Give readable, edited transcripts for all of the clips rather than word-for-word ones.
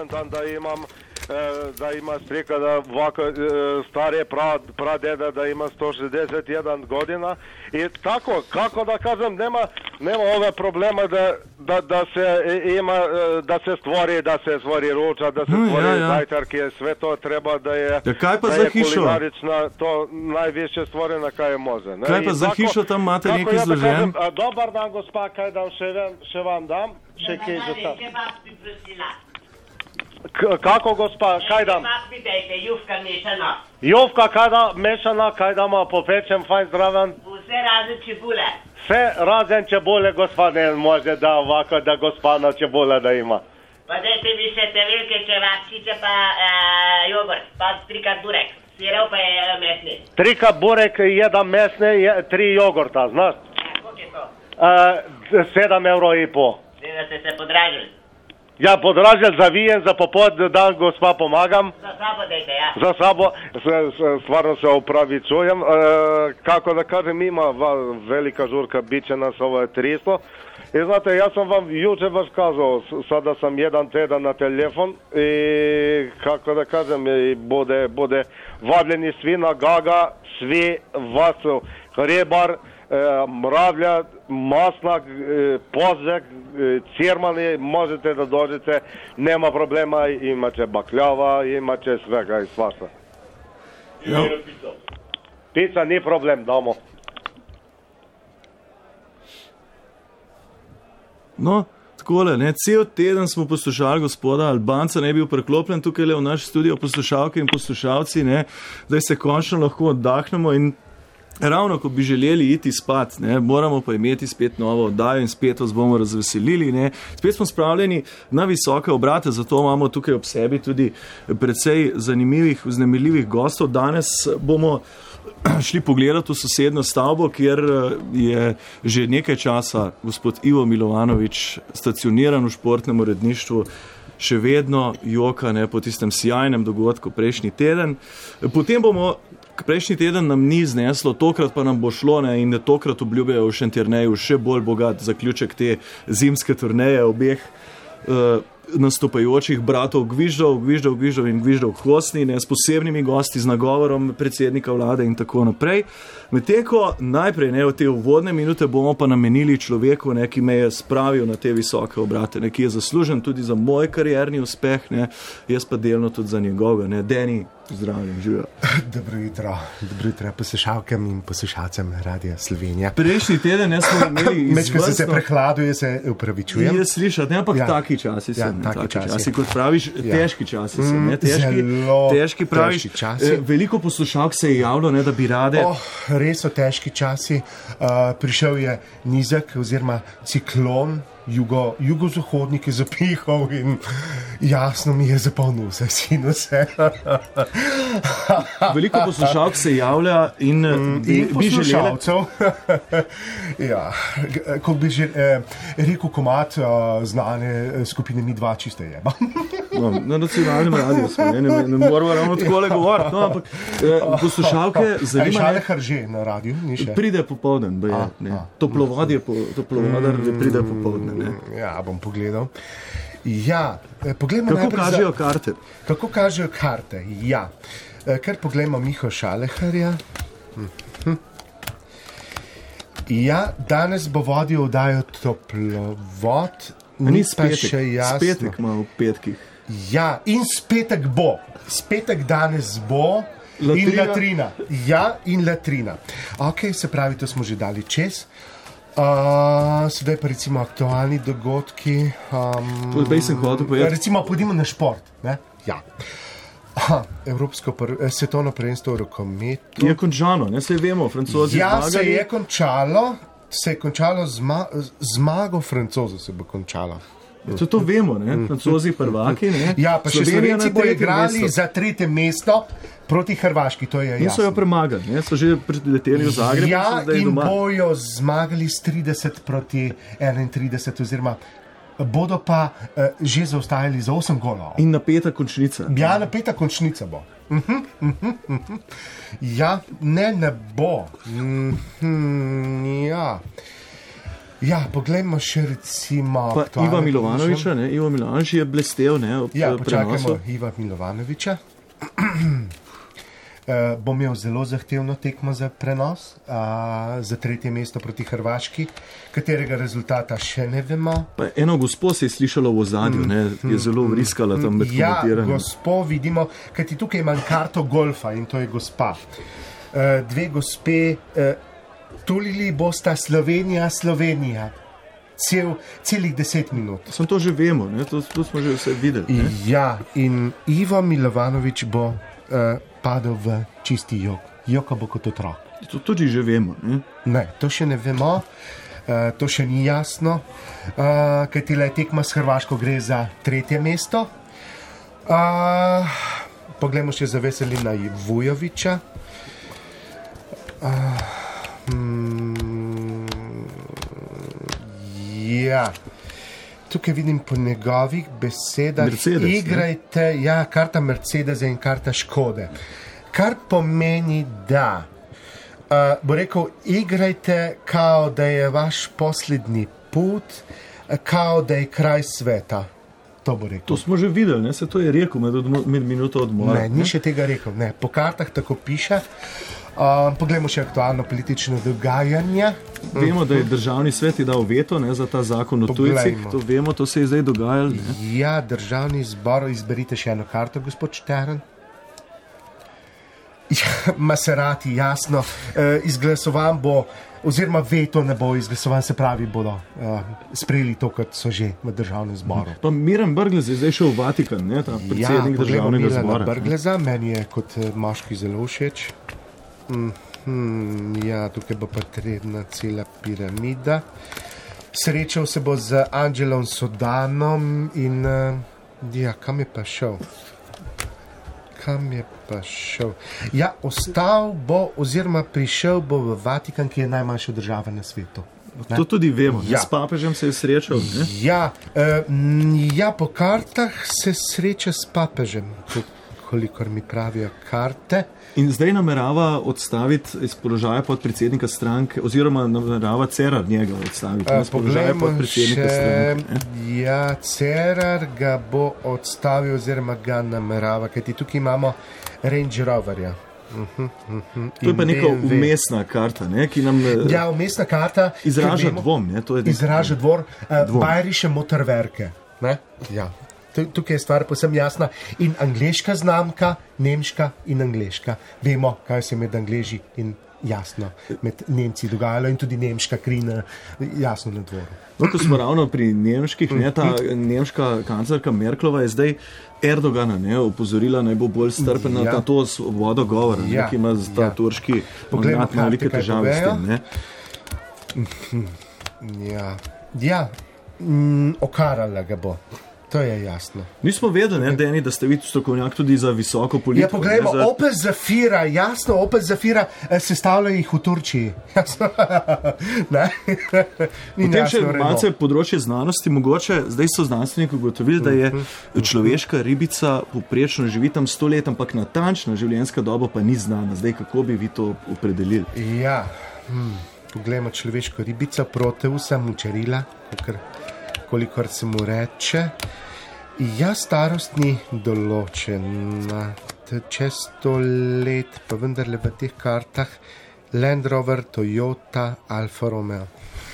srećan da ima strika da ovako starije pradeda da ima 161 godina i tako, kako da kažem, nema ove problema da se stvori ruča, da se stvori zajtrke, sve to treba da je kulinarična, to najviše stvorena kaj može. Ne? Kaj pa za hišo tam imate nekaj izložen? Dobar dan, gospa, kaj da še vam dam? Še kaj za tam? Kako, gospa, kaj dam? Jufka mešana. Jufka, kaj da mešana, kaj damo, popečem, fajn, zdraven? Vse razen čebule. Vse razen čebule, gospa, ne može da ovako, da gospa na čebule da ima. Pa dajte mi še te velike čevapčice, pa jogurt, pa 3 burek. Sirov pa je mesni. 3 burek, 1 mesni, 3 jogurta, znaš? Koliko je to? 7,5 €. Da ste se podražili. Ja, podražil, zavijem, za popodne dan, gospa, pomagam. Za sabo dajte, ja. Za sabo, stvarno se opravičujem. Kako da kažem, ima velika žurka, bit će nas, ovo je 300. I znate, ja sam vam juče baš kazao, sada sam 1 tjedan na telefon i kako da kažem, bude vadljeni svina, gaga, svi vas, hrebar, mravlja, masnak, pozek, cirmani, možete da dođete, nema problema, imaće bakljava, imaće svega i svašta. Pizza ni problem, damo. No, takole, ne, cel teden smo poslušali gospoda Albanca, ne bil preklopljen tukaj le v naš studio, poslušalke in poslušalci, ne, zdaj se končno lahko oddahnemo in ravno, ko bi želeli iti spat, ne, moramo pa imeti spet novo oddajo in spet vas bomo razveselili, ne. Spet smo spravljeni na visoke obrate, zato imamo tukaj ob sebi tudi precej zanimivih, vznemirljivih gostov. Danes bomo šli pogledati v sosedno stavbo, kjer je že nekaj časa gospod Ivo Milovanovič stacioniran v športnem uredništvu, še vedno joka, ne, po tistem sjajnem dogodku prejšnji teden. Potem bomo, prejšnji teden nam ni zneslo, tokrat pa nam bo šlo, ne, in tokrat obljubljajo v Šentjerneju še bolj bogat zaključek te zimske turneje obeh nastopajočih bratov Gviždov in Gviždov Hvostni, ne, s posebnimi gosti, z nagovorom predsednika vlade in tako naprej. Medtem ko najprej, ne, v te uvodne minute bomo pa namenili človeku, ne, ki me je spravil na te visoke obrate, ne, ki je zaslužen tudi za moj karierni uspeh, ne, jaz pa delno tudi za njegovega, ne. Deni, zdravljen, živijo. Dobro jutro poslušalkam in poslušalcem Radia Slovenija. Prejšnji teden smo imeli izvrstno... Mečko sem se prehladil, jaz se upravičujem. Je slišati, ne, ampak taki časi so. Taki časi, kot praviš, težki časi so, ne, težki praviš. Veliko poslušalk se je javilo, ne, da bi rade... Res so težki časi. Prišel je nizek oziroma ciklon, jugozahodnik je zapihal in jasno mi je zapolnil vse sinuse. Veliko poslušalk se javlja in bi poslušalcev. Ja, kot bi že rekel komad znane skupine Mi dva čiste jeba. No, na nacionalnem radiju smo, ne moramo ravno takole govoriti, no, ampak poslušalke zanima... Šale Harže na radiju, ni še? Pride popoldan, toplovodar pride popoldan. Ja, bom pogledal. Ja, poglejmo kako kažejo karte? Kako kažejo karte, ja. Kar poglejmo Miho Šaleharja. Ja, danes bo vodil oddajo Toplovod. Ni spetek ima v petkih. Ja, in spetek bo. Spetek danes bo. Latrina. In latrina. Ja, in latrina. Ok, se pravi, to smo že dali čez. Sedaj pa recimo aktualni dogodki. Recimo pojdimo na šport. Ne? Ja. Svetovno prvenstvo v rokometu. Je končano, ne, se vemo, Francozi zmagali. Ja, se je končalo zmago Francozov se bo končalo. To vemo, ne, Francozi prvaki, ne. Ja, pa še Slovenci bo igrali za 3. mesto proti Hrvaški, to je jasno. In so jo premagali, ne, so že prileteli v Zagreb. Ja, in bojo zmagali s 30 proti 31, oziroma bodo pa že zaostajali za 8 golov. In napeta končnica. Ja, napeta končnica bo. Ja, ne bo. Ja. Ja, poglejmo še recimo... Pa Iva Milovanoviča, ne? Ivo Milovanovič je blestev, ne? Počakajmo Iva Milovanoviča. Bom imel zelo zahtevno tekmo za prenos, za 3. mesto proti Hrvaški, katerega rezultata še ne vemo. Pa eno gospo se je slišalo v ozadju, je zelo vriskala tam med komentiranjem. Ja, gospo vidimo, kajti tukaj imam karto golfa in to je gospa. Dve gospe, tulili bosta Slovenija. Celih 10 minut. Sem to že vemo, ne? To smo že vse videli. Ne? Ja, in Ivo Milovanovič bo padel v čisti jok. Joka bo kot otrok. To tudi že vemo. Ne, to še ne vemo, to še ni jasno, kajti le tekma s Hrvaško gre za 3. mesto. Poglejmo še za Veselina Vujovića. Ja. Tukaj vidim po njegovih besedah, Mercedes, igrajte, karta Mercedesa in karta Škode. Kar pomeni, da bo rekel, igrajte kao da je vaš poslednji put, kao da je kraj sveta. To bo rekel. To smo že videli, ne? Se to je rekel med minuto odmora. Ne, ni še tega rekel. Ne, po kartah tako piše. Poglejmo še aktualno politično dogajanje. Vemo, da je državni svet dal veto, ne, za ta zakon o tujcih. To vemo, to se je zdaj dogajalo. Ne? Ja, državni zbor, izberite še eno karto, gospod Štern. Ja, Maserati, jasno. Izglasovan bo, oziroma veto ne bo izglasovan, se pravi, bodo sprejeli to, kot so že v državnem zboru. Pa Miran Brglez je zdaj šel v Vatikan, ne, ta predsednik državnega zbora. Brgleza, meni je kot moški zelo všeč. Ja, tukaj bo potrebna cela piramida. Srečal se bo z Angelom Sodanom in kam je pa šel? Ja, ostal bo oziroma prišel bo v Vatikan, ki je najmanjša država na svetu. Ne? To tudi vemo, s papežem se je srečal. Ne? Ja, po kartah se sreča s papežem, kolikor mi pravijo karte. In zdaj namerava odstaviti iz položaja podpredsednika stranke, oziroma namerava Cerar njega odstaviti iz položaja podpredsednika stranke. Ja, Cerar ga bo odstavil, oziroma ga namerava, kajti tukaj imamo Range Roverja. To je pa neka umestna karta, ne, ki nam umestna karta izraža dvom. Izraža dvom. Bayerische Motorwerke. Ja. Tukaj je stvar posem jasna. In angleška znamka, nemška in angleška. Vemo, kaj se med Angleži in jasno med Nemci dogajalo in tudi nemška kri jasno na dvoru. No, ko smo ravno pri nemških, ta nemška kanclerka Merklova je zdaj Erdogana opozorila, naj bo bolj strpen na to svobodo govora, ki ima ta turški magnat velike težave s tem. Okarala ga bo. To je jasno. Nismo vedeli, Deni, da ste vi strokovnjak tudi za visoko politiko. Ja, poglejmo, Opel Zafira, jasno, Opel Zafira sestavljajo jih v Turčiji. Jasno. Potem še malce področje znanosti, mogoče, zdaj so znanstveniki ugotovili, da je človeška ribica povprečno živi tam 100 let, ampak natančna življenjska doba pa ni znana. Zdaj, kako bi vi to opredelili? Ja, poglejmo človeško ribico, Proteus mučerila, kolikor se mu reče. Ja, starost ni določena. Čez 100 let, pa vendarle v teh kartah Land Rover, Toyota, Alfa Romeo.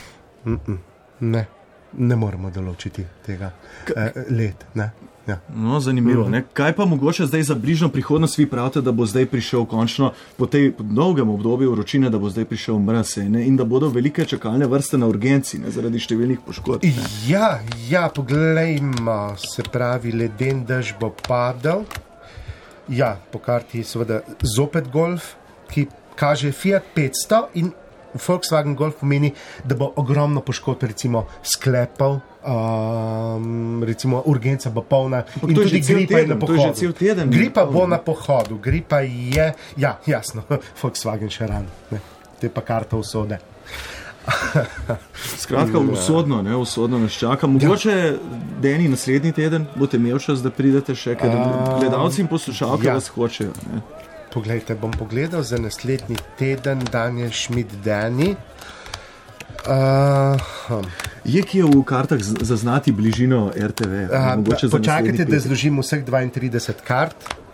Ne moramo določiti tega let. Ja. No, zanimivo. Kaj pa mogoče zdaj za bližnjo prihodnost vi pravite, da bo zdaj prišel končno po tej dolgem obdobju vročine, da bo zdaj prišel mraz in da bodo velike čakalne vrste na urgenci zaradi številnih poškodb? Ja, poglejmo, se pravi, leden dež bo padel. Ja, po karti seveda zopet Golf, ki kaže Fiat 500 in Volkswagen Golf pomeni, da bo ogromno poškodb, recimo sklepov, recimo urgenca bo polna in tudi gripa je na pohodu. Gripa bo na pohodu, gripa je, ja, jasno, Volkswagen še ran, to je pa karta usode. Skratka, usodno nas čaka. Mogoče, Deni, naslednji teden boste imeli čas, da pridete še, ker gledalci in poslušalke vas hočejo. Poglejte, bom pogledal za naslednji teden Daniel Schmidt Dani. Je kje v kartah zaznati bližino RTV? Počakajte, da zložim vseh 32 kart.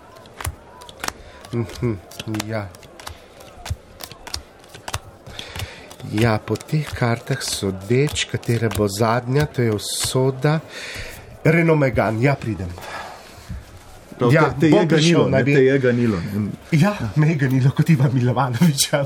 Ja. Ja, po teh kartah sodeč, katera bo zadnja, to je usoda. Renault Megane, ja, pridem. Ja, te je ganilo. Ja, me je ganilo, kot Ivan Milovanoviča.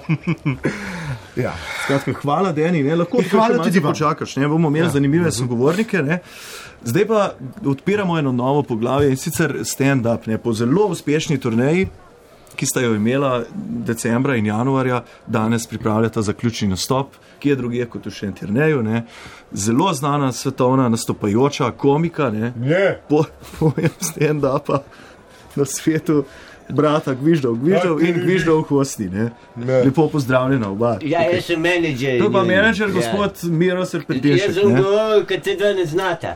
Ja. Skratka, hvala, Deni, ne? Lahko tudi počakaš, ne? Bomo imeli zanimive sogovornike, ne? Zdaj pa odpiramo eno novo poglavje in sicer stand-up, ne? Po zelo uspešni turneji, ki sta jo imela decembra in januarja, danes pripravljata zaključni nastop, ki je drugje kot v Šentjerneju, ne? Zelo znana svetovna nastopajoča komika, ne? Pojem stand-upa na svetu, brata Gviždov in Gviždov Hosti, ne? Lepo pozdravljena oba. Ja, jaz sem menedžer. To pa menedžer, gospod Miro Serpentešek. Jaz sem govoril, kad te dva ne znata.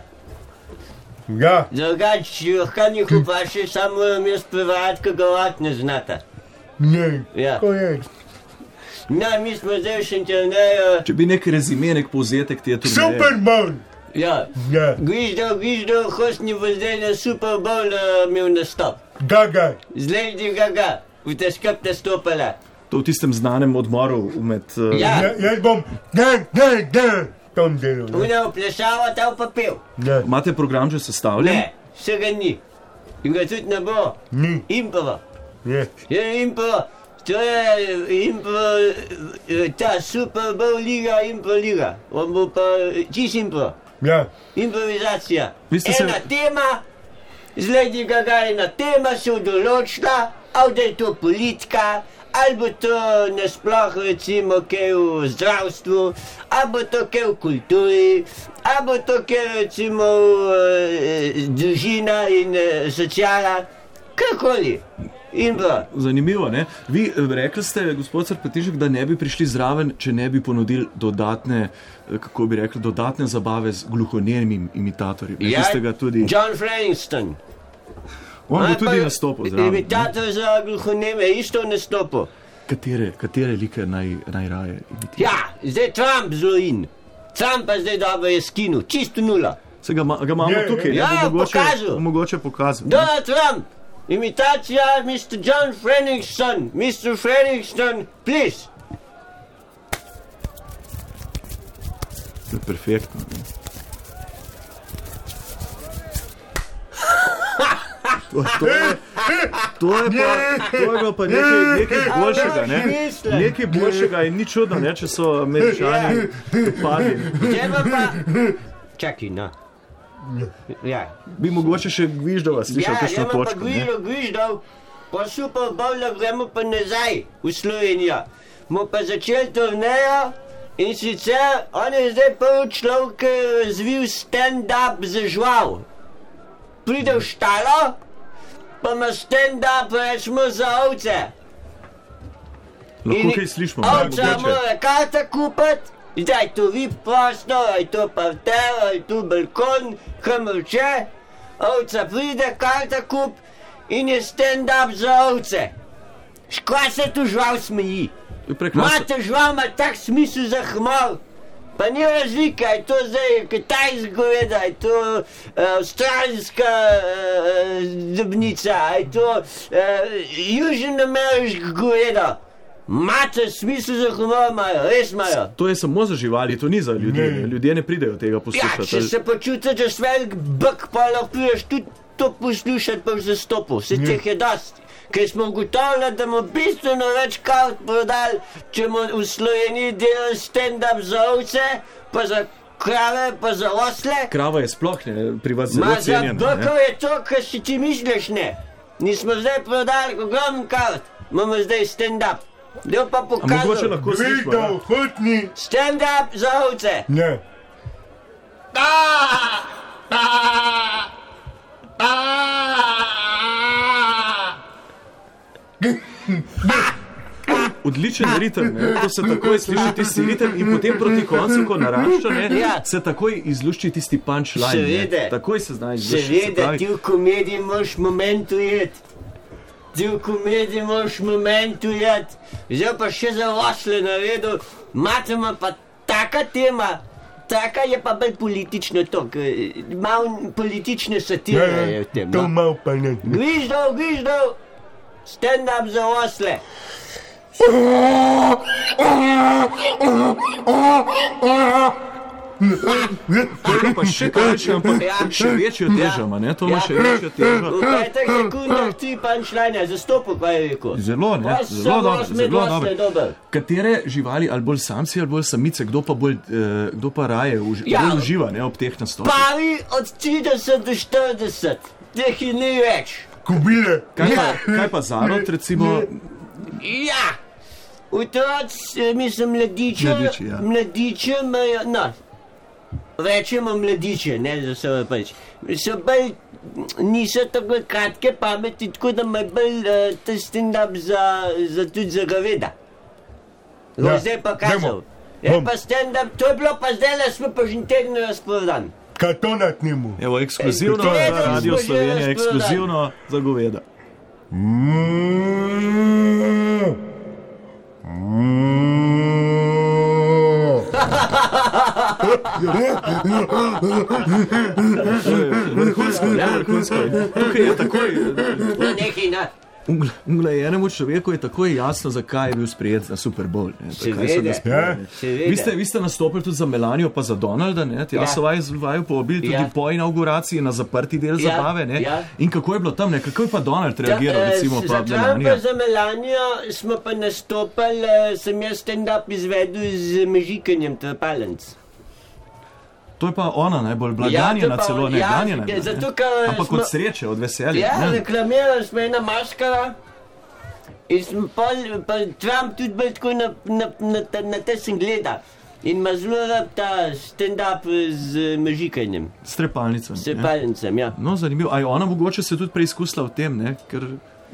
Ja. Drugač, lahko njih vprašaj, samo moram jaz prevajati, ko govoriti ne znata. Ne, Ja. ko je. No, mi smo zdaj v Šentjerneju. Če bi nek rezime, nek povzetek te turneje. Superman! Ja. Ja. Gviždov, Hostni bo zdaj na Super Bowl imel nastop. Gaga. Z Lady Gaga. V te skup nastopala. To v tistem znanem odmoru med... Ja. Jaz bom, tom delu. Una vplešava, ta pa pel. Imate program že sestavljen? Ne, vsega ni. In ga tudi ne bo. Ni. Improva. Je. Je improva. To je ta Super Bowl liga, impro liga. On bo pa čist impro. Ja. Improvizacija. Vi ste se- Ena tema, z Lady Gaga ena tema se določila, ali da je to politika, ali bo to nasploh recimo kaj v zdravstvu, ali bo to kaj v kulturi, ali bo to kaj recimo družina in sociala, kakoli. Impro. Zanimivo, ne? Vi rekli ste, gospod Serpentešek, da ne bi prišli zraven, če ne bi ponudili dodatne, kako bi rekli, dodatne zabave z gluhonemim imitatorjem. Ja, Vi ste ga tudi... John Frankston. On bo tudi nastopil zraven. ne? Imitator za gluhoneme, isto nastopil. Katere like najraje imitira? Ja, zdaj Trump zelo in. Trump pa zdaj dobro je skinu, čisto nula. Se ga imamo tukaj, ne? Ja, Bo pokazal. mogoče pokazati. Donald Trump, imitacija Mr. John Frankston. Mr. Frankston, please. To je perfektno. Ne? To je bilo pa nekaj boljšega, ne? Nekaj boljšega in ni čudno, ne, če so Američani dopadli. Treba pa... Čakaj, no. Ja. Bi mogoče še Gviždova slišal kakšno točko, ne? Gviždov, pa Super Bowl gremo pa nazaj v Slovenijo. Mo pa začeli turnejo in sicer on je zdaj prvi človek, ki je razvil stand-up za žival. Pride v štalo, pa ima stand-up, rečemo, za ovce. Lahko kaj slišimo, ne? Ovca Mogoče. mora karta kupiti, zdaj to vip prostor, ali to parter, ali to balkon, kamrče. Ovca pride, karta kup in je stand-up za ovce. Škva se tu žival smeji? To je prekrasno. Mate žival ima tak smisel za humor. Pa ni razlika, je to zdaj kitajska goveda, je to avstralska zobnica, je to južnoameriška goveda. Mate smisel za humor imajo, res imajo. To je samo za živali, to ni za ljudi. Ne. Ljudje ne pridejo tega Ja, poslušati. če se počutiš, da si velik bek, pa lahko prideš tudi to poslušati pa v zastopu. Vse teh je dosti. Ker smo ugotovili, da bomo bistveno več kart prodali, če bomo v Sloveniji delali stand-up za ovce, pa za krave, pa za osle. Krava je sploh ne, pri vas zelo Ma za cenjena. bekov je to, kar si ti misliš, ne. Nismo zdaj prodali ogromno kart, imamo zdaj stand-up. Lepo pa A mogoče pokazal. lahko slišimo, ne? Gviždov, hutni. Stand-up za ovce. Ne. Odličen ritem, ne? To se takoj sliši tisti ritem in potem proti koncu, ko narašča, ne? Ja. Se takoj izlušči tisti punchline. Seveda. Ne? Takoj se zna izluščiti. se Seveda, pravi. ti v komediji moraš moment ujeti. Ti v komediji moraš moment ujeti. Zdaj pa še za osle naredil, matema pa tak taka tema, taka je pa bolj politično to, malo politične satire je v tem. To malo pa ne. Gviždov, stand up za osle. To je pa še krajše, ampak še večjo težo ima, ne? To ima še večjo težo. V 5 sekundah 3 punchline, zastopil, kaj je rekel. Zelo, ne? Zelo dobro. Katere živali, ali bolj samci, ali bolj samice, kdo pa raje bolj uživa, ne, ob teh nastopih? Pavi od 30 do 40, teh je ni več. Kobile. Kaj pa zarod, recimo? Ja, otroci, mislim, mladiče imajo, no, rečemo mladiče, ne, da se pač, so bolj, niso tako kratke pameti, tako da imajo bolj ta stand-up tudi za goveda. Zdaj pa kazal. Je pa stand-up, to je bilo pa zdaj, smo pa že teden razprodan. Kaj to nad njemu? Evo, ekskluzivno, Radio Slovenija, ekskluzivno za goveda. Vrhunsko. Tukaj je takoj. Nekaj, ne. Uglajenemu človeku je takoj jasno, zakaj je bil sprejet na Super Bowl. Vi ste nastopili tudi za Melanijo, pa za Donalda, ne? Tja so vaju povabili tudi po inauguraciji na zaprti del zabave, ne? In kako je bilo tam, ne? Kako je pa Donald reagiral, recimo, pa Melanija? Za Melanijo smo pa nastopili, sem jaz stand-up izvedel z Mežikanjem Trpalenc. To je pa ona najbolj blaganjena, celo ne ganjena. Ampak od sreče, od veselja. Ja, reklamirali smo ena maskara in smo pa Trump tudi bolj tako na te sem gleda. In ima zelo rad ta stand-up z Mežikanjem. S Trepalnicem. S Trepalnicem, ja. No, zanimivo. A je ona mogoče se tudi preizkusila v tem, ne? Ker...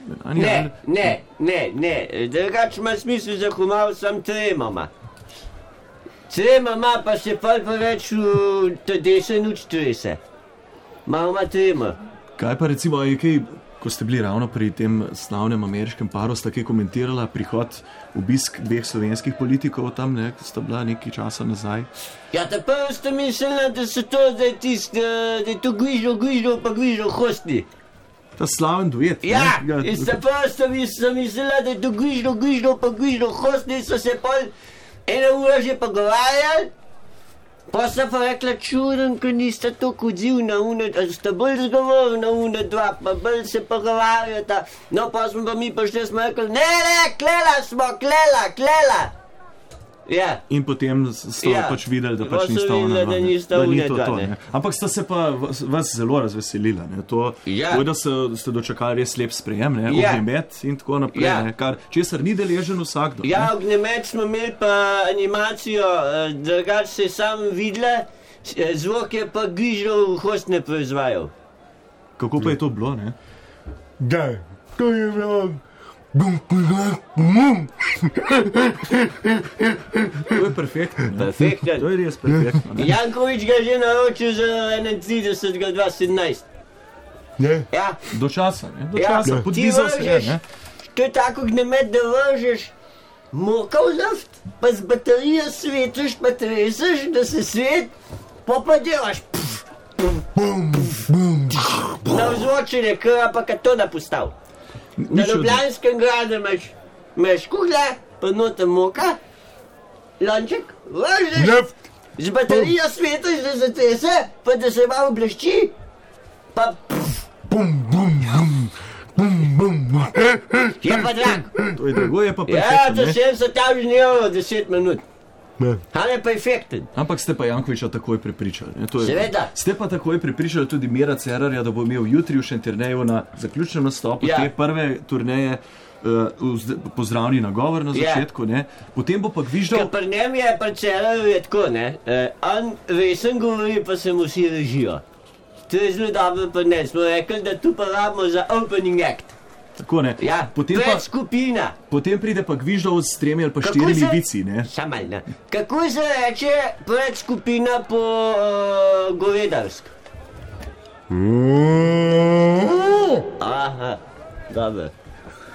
Ne. Drugač ima smisel za humor, sam tremama. Trema ima, pa se pa več v desen učitve se. Malo ima trema. Kaj pa recimo, ko ste bili ravno pri tem slavnem ameriškem paru, sta kaj komentirala prihod, obisk 2 slovenskih politikov tam, ne, ko sta bila nekaj časa nazaj? Ja, ta prvo sta mislila, da so to, da je to Gviždov Hostni. Ta slaven duet. Ja, in sta prvo sta mislila, da je to Gviždov Hostni, so se pol 1 ura že pogovarjali, pa sta pa rekla čuden, ko nista toliko odziv na sta bolj zgovorili na 2, pa bolj se pogovarjata. No, pa smo pa mi prišli, smo rekli, ne, klela smo, klela. Ja. In potem sta pač videli, da pač nista ona, da ni to, ne. Ampak sta se pa vas zelo razveselila, ne. To, da ste dočakali res lep sprejem, ne, ognjemet in tako naprej, ne, kar česar ni deležen vsakdo. Ja, ognjemet smo imeli pa animacijo, drugače se je sam videla, zvok je pa Gviždov Hostne proizvajal. Kako pa je to bilo, ne? Da, to je bilo... To je perfektno. Perfektno. To je res perfektno. Jankovič ga je naročil za 31.2017. Ne? Ja. Do časa, ne? Do časa. Podvizal se je, ne? To je tako gnemet, da vržeš moka v luft, pa z baterijo svetiš, pa treseš, da se svet, pa delaš na vzvočenje, kar pa katona postav. Na Ljubljanskem gradu imaš kugle, pa noter moka, lonček, vržeš, z baterijo svetiš, da se trese, pa da se malo blešči, pa je pa drag. To je drago, je pa perfektno, ja, to 70 € 10 minut. Ali je pa efekten. Ampak ste pa Jankoviča takoj prepričali. Seveda. Ste pa takoj prepričali tudi Mira Cerarja, da bo imel jutri v Šentjerneju na zaključnem nastopu te prve turneje pozdravni nagovor na začetku, ne. Potem bo pa Gviždov... Ker pri njem je pri Cerarju je tako, ne. On resen govori, pa se mu vsi režijo. To je zelo dobro pri njem. Smo rekli, da tu pa rabimo za opening act. Tako, ne. Ja, predskupina. Potem pride pa Gviždov s 3 ali pa 4 vici, ne. Samal, ne. Kako se reče predskupina po govedarsk? Aha, dobro.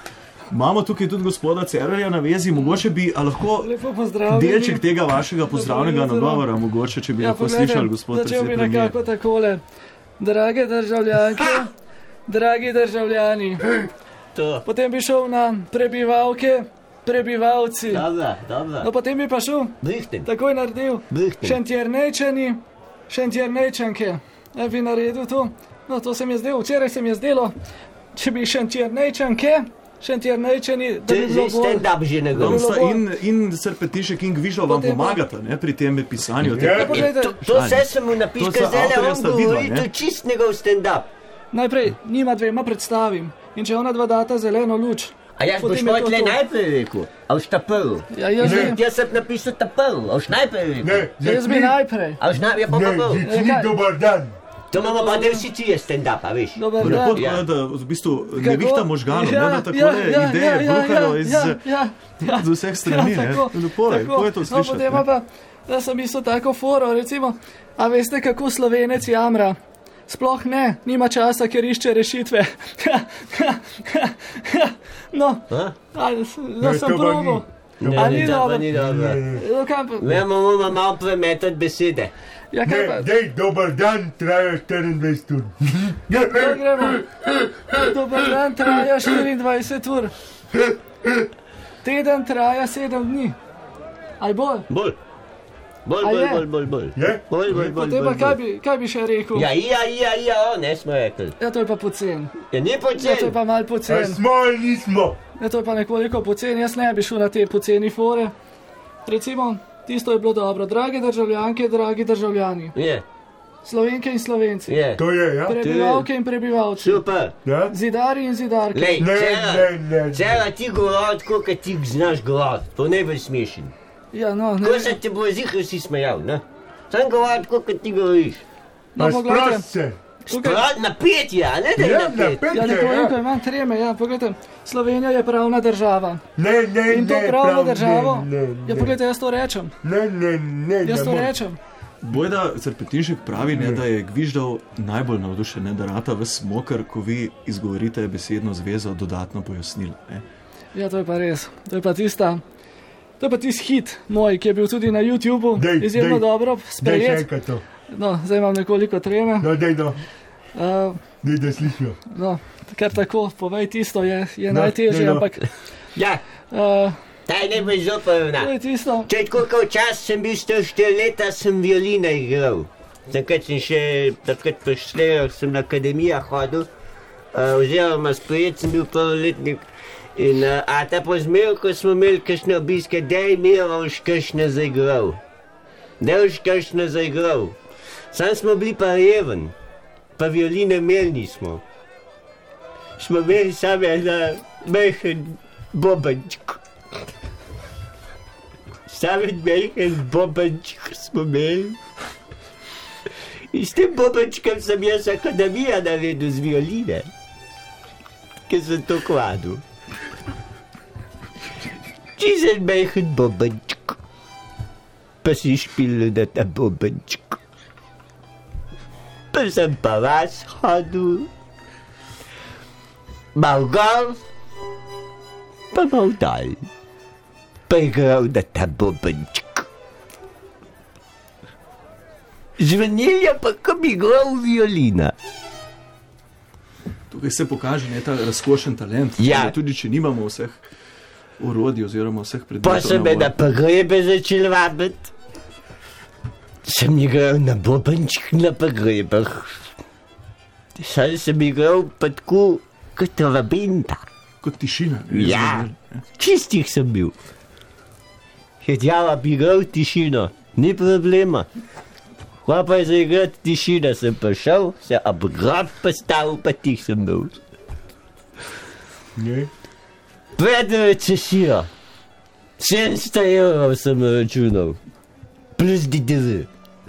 Imamo tukaj tudi gospoda Cerarja na vezi, mogoče bi lahko delček tega vašega pozdravnega nagovora, mogoče, če bi lahko slišali, gospod Začel bi nekako takole. Drage državljanke, dragi državljani. Potem bi šel na prebivalke, prebivalci. Dobra. No, potem bi pa šel, takoj naredil, Šentjernejčani, Šentjernejčanke. Bi naredil to. No, to se mi je zdelo, včeraj se mi je zdelo, če bi Šentjernejčanke, Šentjernejčani, da bi bilo bolj. Stand-up že nekaj. In Serpetišek in Gvižo vam pomagata, ne, pri tem pisanju. To vse sem mu napisal, zdaj on govori, to čist njegov stand-up. Najprej njima dvema predstavim in če ona dva data zeleno luč. A jaz boš tle najprej rekel, a už ta prv. Jaz sem napisal ta prv, a už najprej rekel. Jaz bi najprej. A už najprej, pa prv. Dobar dan. To imamo pa del si ti je stand-up, a veš. Dobar dan. Lepo je, da v bistvu ne vihta možganov, ne, da takole ideje bruhajo iz vseh strani, ne. Lepo je to slišati. No, potem pa, da sem mislil tako foro, recimo, a veste, kako Slovenec jamra? Sploh ne, nima časa, ker išče rešitve. No, da sem probil. A ni dobro. Ne, moramo malo premetati besede. Dej, dober dan, traja 24 ur. Dober dan traja 24 ur. Teden traja 7 dni. Ali bolj? Bolj. Potem pa kaj bi še rekel? Ja, ne smo rekli. Ja, to je pa pocen. Ja, ni pocen. Ja, to je pa mal pocen. Smo ali nismo? Ja, to je pa nekoliko pocen. Jaz ne bi šel na te poceni fore. Recimo, tisto je bilo dobro. Drage državljanke, dragi državljani. Je. Slovenke in Slovenci. Je. To je, ja. Prebivalke in prebivalci. Super. Ja? Zidari in zidarke. Lej, Ne. Cera, ti govoriti, koliko ti znaš govoriti. To ne bo smešen. Ja, no, ne. Ko se te bo zihar si smejal, ne? Sam govoriti, koliko ti govoriš. No, pogledajte. Sprost se. Sprat napet je, a ne da je napet. Ja, nekoliko imam treme, ja, pogledajte. Slovenija je pravna država. Ne, In to pravno državo, ne. ja, pogledajte, jaz to rečem. Ne. Jaz to rečem. Bojda Serpetišek pravi, ne, da je Gviždal najbolj navdušen, ne, da rata ves smokar, ko vi izgovorite besedno zvezo, dodatno pojasnilo. Ne. Ja, to je pa res. To je pa tisti hit moj, ki je bil tudi na YouTubeu izjemno dobro sprejet. Dej še enkrat to. No, zdaj imam nekoliko treme. No, dej da slišijo. No, kar tako, povej tisto, je najtežje, ampak... Ja, taj ne bo izopal To je tisto. Če koliko čas sem bil 4 leta, sem violina igral. Takrat sem še, takrat po Šlerah sem na akademija hodil, oziroma sprejet sem bil prvoletnik. In ta pozmel, ko smo imeli kakšne obiske, dej Miroš kakšne zaigral. Sam smo bili pa reven, pa violine imeli nismo. Smo imeli same na mehen bobanček. Same mehen bobanček smo imeli. In s tem bobančkem sem jaz akademija naredil z violine, ker sem to kvadil. Čizen mehen bobanček, pa si špil na ta bobanček. Pa sem pa vas hodil, mal gor, pa mal dol, pa igral na ta bobanček. Zvenelja pa, ko bi igral violina. Tukaj se pokaže, ne, ta razkošen talent. Ja. Tudi če nimamo vseh orodij oziroma vseh predmetov. Pa sem me na pogrebe začel vabiti. Sem igral na bobanček na pogrebah. Sam sem igral pa tako kot vabinta. Kot tišina. Ja, čistih sem bil. Hedjava bi igral tišino, ni problema. Hvala pa je za igrati tišina, sem pa šel, se ob grob postavil, pa tih sem bil. Ne. Pred recesijo 700 evrov sem računal, plus DDV.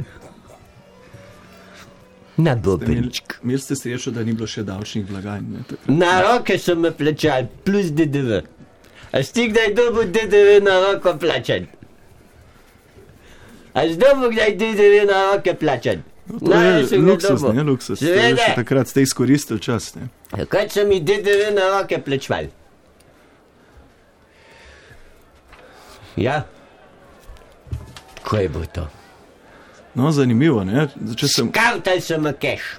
Na bobenček. Imeli ste srečo, da ni bilo še davčnih blagajn. Na roke so me plačali, plus DDV. A si kdaj dobil DDV na roko plačan? A si dobil kdaj DDV na roke plačan? To je luksus, ne luksus. Seveda. Takrat ste izkoristili čas. Ne? Takrat so mi DDV na roke plačali. Ja. Kaj bo to? No, zanimivo, ne? Skartal sem keš.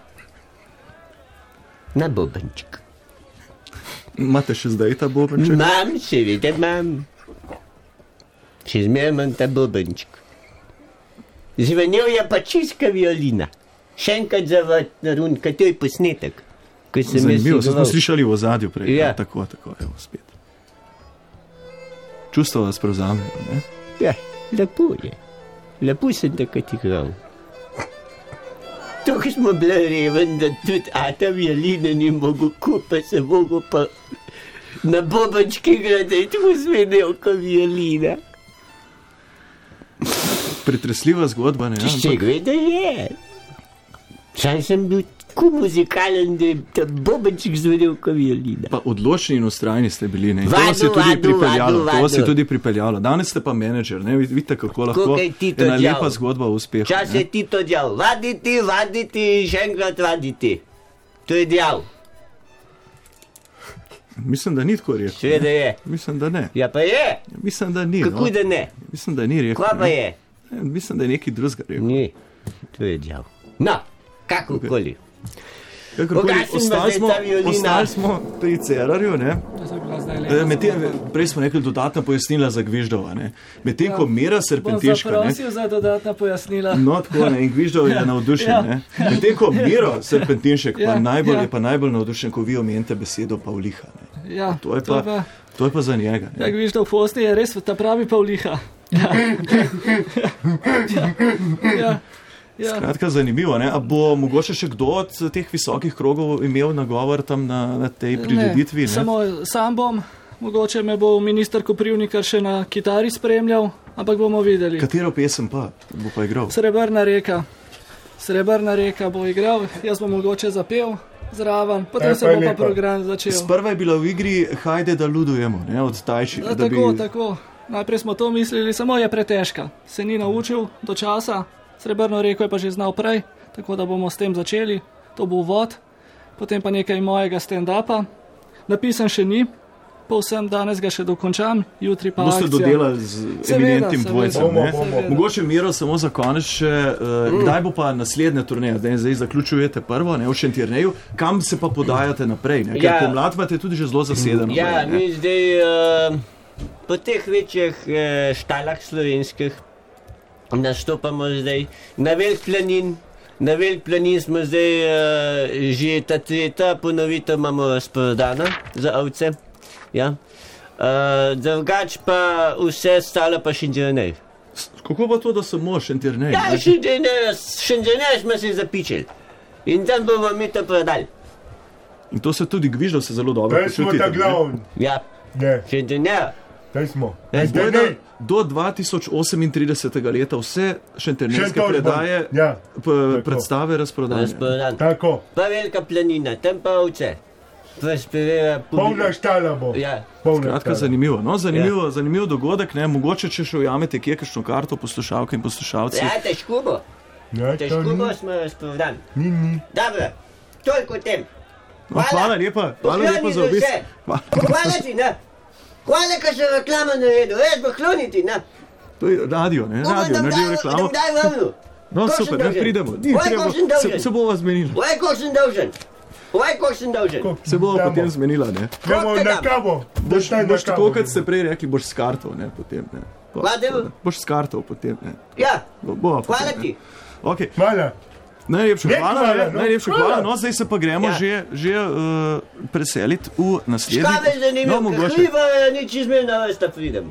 Na bobenček. Imate še zdaj ta bobenček? Imam, seveda imam. Še zmeraj imam ta bobenček. Zvenel je pa čiska violina. Še enkrat zavrn, kaj to je posnetek. Zanimivo, smo slišali v ozadju prej. Ja. Tako, evo, spet. Čustvo vas prevzamejo, ne? Ja, lepo je. Lepo sem takrat igral. Tukaj smo bili reven, da tudi ata violine ni mogel kupiti, se mogel pa na bobenčki igrati, tako zvenel kot violina. Pretresljiva zgodba, ne? Še gleda je. Sam sem bil tako muzikalen, da je ta bobenček zvenel kot violina. Pa odločni in ustrajni ste bili, ne? In to vas je tudi pripeljalo. To vas je tudi pripeljalo. Danes ste pa menedžer, ne? Vidite, kako lahko ena lepa zgodba o uspehu. Čas je ti to djal. Vaditi, še enkrat vaditi. To je djal. Mislim, da ni tako rekel. Seveda je. Mislim, da ne. Ja, pa je. Mislim, da ni. Kako da ne? Mislim, da ni rekel. Kva pa je? Mislim, da je nekaj drugega rekel. Ni. To je djal. No, kakokoli. Ostali smo pri Cerarju, ne? Prej smo rekli dodatna pojasnila za Gviždova, ne? Medtem ko Mira Serpentiška, ne? Zaprosil za dodatna pojasnila. No, tako, ne? In Gviždov je navdušen, ne? Medtem ko Miro Serpentinšek je pa najbolj navdušen, ko vi omenite besedo Pavliha, ne? Ja, to je pa za njega, ne? Ja, Gviždov Fosni je res ta pravi Pavliha. Ja. Ja. Skratka, zanimivo, ne? A bo mogoče še kdo od teh visokih krogov imel nagovor tam na tej prireditvi? Ne, samo sam bom, mogoče me bo minister Koprivnikar še na kitari spremljal, ampak bomo videli. Katero pesem pa bo pa igral? Srebrna reka bo igral, jaz bom mogoče zapel zraven, potem se bo pa program začel. Sprva je bila v igri Hajde, da ludujemo, ne? Od Tajši. Tako. Najprej smo to mislili, samo je pretežka. Se ni naučil do časa. Srebrno reko je pa že znal prej, tako da bomo s tem začeli. To bo uvod, potem pa nekaj mojega stand-upa. Napisan še ni, povsem danes ga še dokončam, jutri pa akcija. Boste dodelali z eminentnim dvojcem, ne? Mogoče Miro samo za konec še, kdaj bo pa naslednja turneja? Zdaj zaključujete prvo, ne, v Šentjerneju. Kam se pa podajate naprej, ne? Ker pomlad imate tudi že zelo zasedeno. Ja, mi zdaj po teh večjih štalah slovenskih nastopamo zdaj na Velik planin. Na Velik planin smo zdaj že ta tretja ponovitev imamo razprodana za ovce. Ja. Drugač pa vse stalo pa Šentjernej. Kako pa to, da samo Šentjernej? Ja, Šentjernej smo se zapičili. In tam bomo mi to prodali. In to se tudi Gviždov se zelo dobro počutite. Smo ta glavni. Ja, Šentjernej. Taj smo. Do 2038. leta vse šentjernejske predaje, predstave razprodane. Tako. Pa Velika planina, tam pa ovce. Polna štala bo. Ja. Skratka, zanimivo. No, zanimiv dogodek, ne? Mogoče, če še ujamete kje kakšno karto poslušalke in poslušalci. Ja, težko bo. Težko bo smo razprodani. Dobro, toliko o tem. Hvala lepa za obisk. Hvala ti, ne? Hvala, ka še reklama naredil, res bo kloniti, ne? To je radio, ne? Radio, naredijo reklamo. Daj vrnu. No, super, ne pridemo. Se bova zmenila. Ko sem dolžen. Se bova potem zmenila, ne? Gremo na kavo. Boš tako, kot ste prej rekli, boš s kartov, ne? Potem, ne? Boš s kartov potem, ne? Ja, hvala ti. Hvala. Najlepša hvala. No, zdaj se pa gremo že preseliti v naslednji. Škave zanimivo, ker hriva nič izmerna vrsta pridem.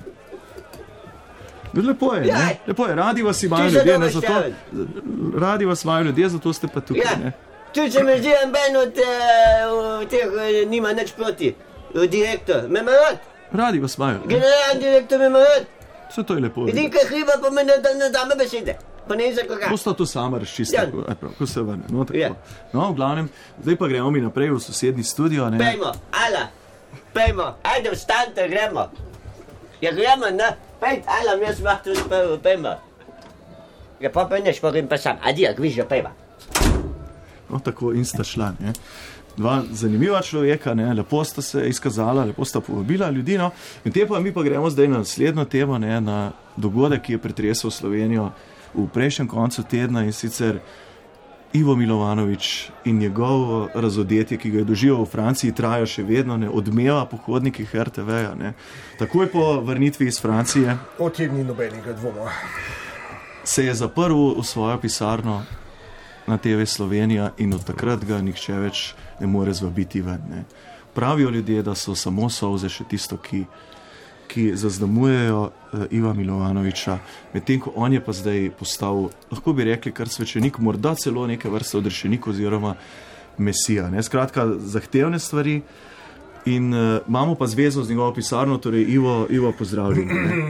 Lepo je, ne? Lepo je, radi vas imajo ljudje, ne, zato. Radi vas imajo ljudje, zato ste pa tukaj, ne? Tu se mi zdi en od teh nima nič proti. Direktor, me ima rad. Radi vas imajo. Generalni direktor me ima rad. Vse to je lepo. Edin, kaj hriba pa me ne dame besede. Pa ne za koga. Bosta to sama razčistila, ko se vrne. No, tako. No, v glavnem, zdaj pa gremo mi naprej v sosednji studio, ne? Pejmo, ajde vstante, gremo. Ja, gremo, ne? Pejt, jaz mah tudi pejmo. Ja, pa neš, porim pa sam. Adija, Gviždov, pejmo. No, tako in sta šla, ne? dva zanimiva človeka, ne, lepo sta se izkazala, lepo sta povabila ljudi, no. In te pa mi pa gremo zdaj na naslednjo temo, ne, na dogodek, ki je pretresel Slovenijo v prejšnjem koncu tedna, in sicer Ivo Milovanovič in njegovo razodetje, ki ga je doživel v Franciji, traja še vedno, ne, odmeva po hodnikih RTV-ja, ne. Takoj po vrnitvi iz Francije o tem ni nobenega dvoma. Se je zaprl v svojo pisarno na TV Slovenija in od takrat ga nihče več ne more zvabiti ven, ne. Pravijo ljudje, da so samo solze še tisto, ki zaznamujejo Iva Milovanoviča, medtem ko on je pa zdaj postal, lahko bi rekli, kar svečenik, morda celo neke vrste odrešenik oziroma mesija, ne. Skratka, zahtevne stvari in imamo pa zvezo z njegovo pisarno, torej Ivo pozdravljeni.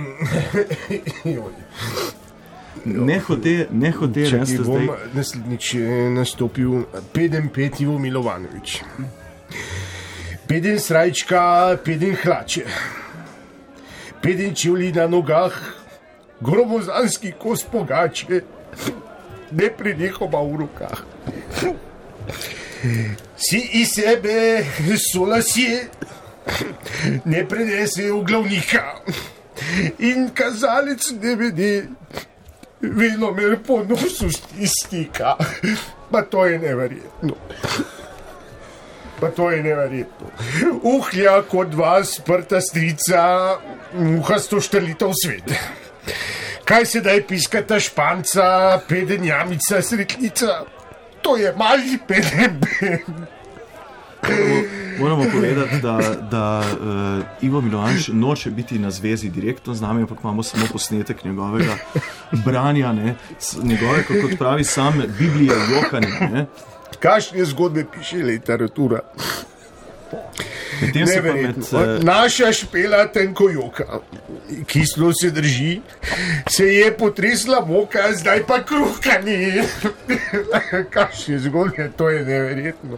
Ne hote, če ti bom naslednjič nastopil 5 Ivo Milovanovič. 5 srajčka, 5 hlače, 5 čevlji na nogah, gromozanski kos pogače, ne prenehoma v rokah. Si iz sebe solasje, ne prenese v glavnika in kazalec ne vede, vedno me po nosu stika. Pa to je neverjetno. Uhlja kot vas sprta strica, muhasto štrlita v svet. Kaj se daj piskata španca, 5 jamica, sretnica? To je mali 5. Moramo povedati, da Ivo Milovanovič noče biti na zvezi direktno z nami, ampak imamo samo posnetek njegovega branja, ne, njegove, kot pravi sam, Biblija jokanja, ne. Kakšne zgodbe piše literatura? Naša Špela tenko joka, kislo se drži, se je potresla moka, zdaj pa kruhka ni. Kakšne zgodbe, to je neverjetno.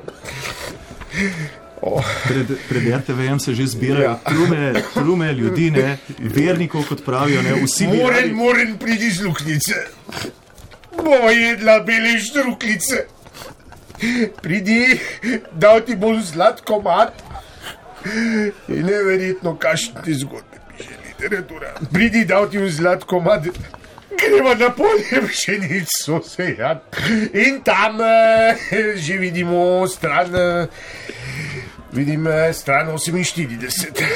Pred RTV-jem se že zbirajo trume ljudi, ne, vernikov, kot pravijo, ne, vsi bi radi. Moren pridi z luknice, bomo jedla bele štruklice. Pridi, dal ti bom zlat komad. Neverjetno, kakšne zgodbe piše literatura. Pridi, dal ti bom zlat komad. Gremo na polje pšenico sejat. In tam že vidimo stran 48.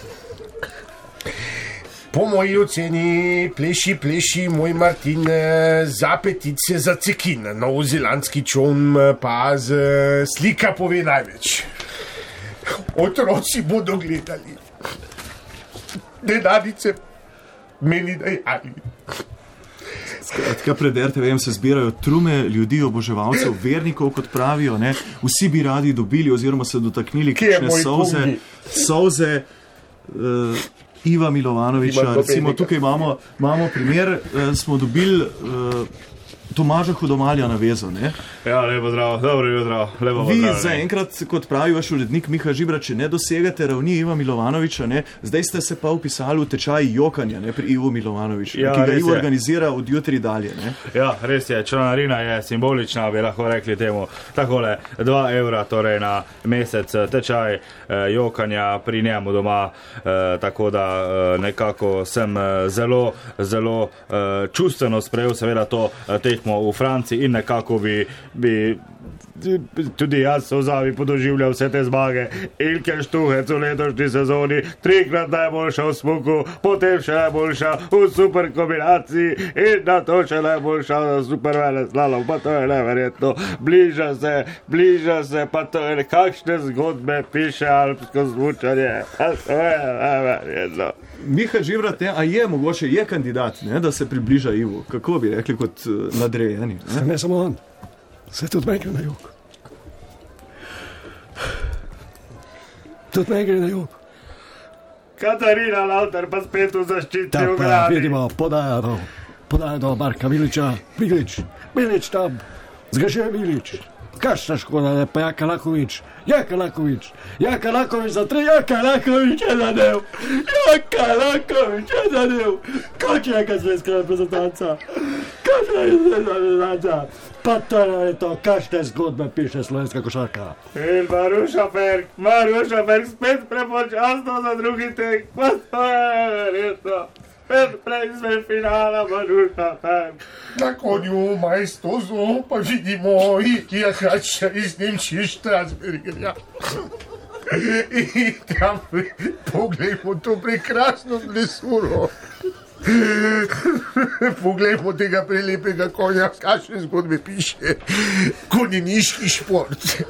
Po moji oceni pleši moj Martin za petice za cekin. Novozelandski čon pa z slika pove največ. Otroci bodo gledali. Denarnice meni dajali. Skratka, pred RTV-jem se zbirajo trume ljudi, oboževalcev, vernikov, kot pravijo, ne. Vsi bi radi dobili oziroma se dotaknili kakšne solze Iva Milovanoviča. Recimo tukaj imamo primer, smo dobili Tomaža Hudomalja na vezo, ne? Ja, lepo zdrav, dobro jutro, lepo Vi zaenkrat, kot pravi vaš urednik Miha Žibra, če ne dosegate ravni Iva Milovanoviča, ne, zdaj ste se pa upisali v tečaj jokanja, ne, pri Ivu Milovanoviču, ja, ki ga Ivo organizira od jutri dalje, ne? Ja, res je, članarina je simbolična, bi lahko rekli temu, takole, 2 evra, torej na mesec tečaj jokanja pri njemu doma, tako da nekako sem zelo čustveno sprejel seveda to tekmo v Franciji in nekako bi tudi jaz sozavi podoživljal vse te zmage. Ilke Štuhec v letošnji sezoni, 3-krat najboljša v smuku, potem še najboljša v super kombinaciji in na to še najboljša v super veleslalom, pa to je neverjetno. Bliža se, pa to je kakšne zgodbe piše alpsko smučanje. To je neverjetno. Miha Žibra, a je mogoče, je kandidat, ne, da se približa Ivu? Kako bi rekli kot nadrejeni? Ne samo on, se tudi meni gre na jug. Tudi meni gre na jug. Katarina Lauter pa spet v zaščiti v gradi. Vidimo, podaja do Marka Miliča. Milič tam, zgaže Milič. Kakšna škoda, da pa Jaka Lakovič za 3, Jaka Lakovič je zadev. Koč je neka zvezka reprezentanca. Pa to je to, kakšne zgodbe piše slovenska košarka. In Maruša Berg spet prepočasno za drugi tek, pa to je verjetno. Prej sme finala Maruša Berg. Na konju majstozu pa vidimo Jahača iz Nemčije Strasbergerja. I tam poglejmo to prekrasno dresuro. Poglejmo tega prelepega konja, kakšne zgodbe piše. Konjeniški šport.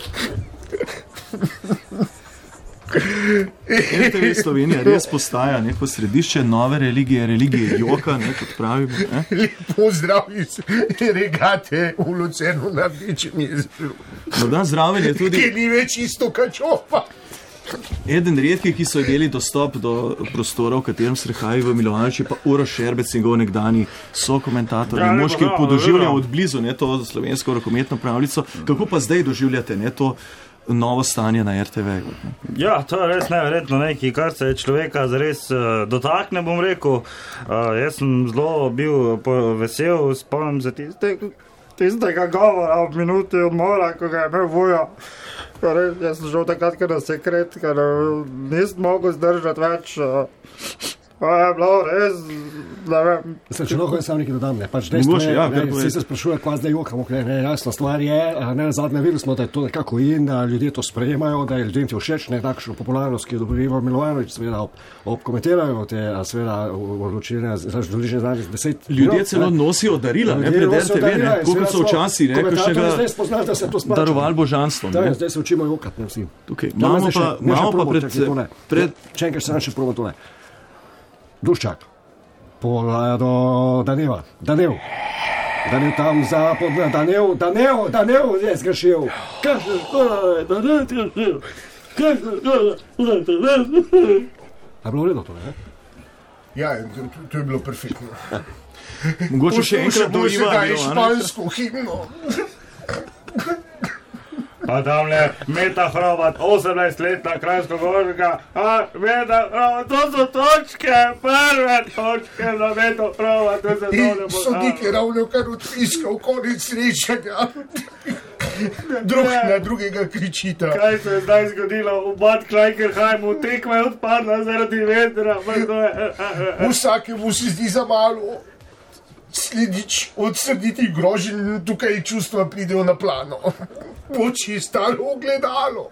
RTV Slovenija res postaja neko središče nove religije joka, ne, kot pravimo. Ne? Lepo zdrav iz regate v Lucernu na Rdečem jezeru. No da, zraven je tudi... Ki ni več isto kačopa. Eden redkih, ki so imeli dostop do prostora, v katerem se rehaji v Milovanovič, je pa Uroš Šerbec, njegov nekdani sokomentator, mož, ki je podoživljal od blizu to slovensko rokometno pravljico. Kako pa zdaj doživljate to novo stanje na RTV? Ja, to je res neverjetno nekaj, kar se človeka zares dotakne, bom rekel. Jaz sem zelo bil vesel, spomnim se tistega govora ob minuti odmora, ko ga je imel Vujo. Jaz sem žal takrat, ker na sekret, ker nisem mogel zdržati več. Je bilo res, ne vem. Če lahko jaz sam nekaj dodam, ne, pač dejstvo je, vsi se sprašuje, kva zdaj jokamo, jasna stvar je, zadnje videli smo, da je to nekako in, da ljudje to sprejemajo, da je ljudem ti všeč, takšno popularnost, ki jo dobiva Milovanovič, seveda obkomentirajo te, seveda, odločilne, različne znanje 10. Ljudje celo nosijo darila, ne, pred RTV, ne, koliko so včasih, ne, kakšnega daroval božanstvo. Zdaj se učimo jokati, ne vsi. Tukaj, malo pa pred... Če enkrat se nam še proba tole. Duščak, pola do Daneva, Danev tam zapod, Danev je zgrešil. A bilo vredo to, ne? Ja, to je bilo perfektno. Mogoče še enkrat do Iva Milovanoviča. Špansko himno. Pa tamle Meta Hrovat, 18-letna Kranjskogorka, Meta Hrovat, to so točke, prve točke za Meto Hrovat, to se dole bo. Sodnik je ravno kar odpiskal konec srečanja. Drug na drugega kričita. Kaj se je zdaj zgodilo? V Bad Klajkerheimu tekma je odpadla zaradi vetra. Vsakemu se zdi za malo. Sledič od srditih groženj tukaj čustva pridejo na plano. Oči staro ogledalo.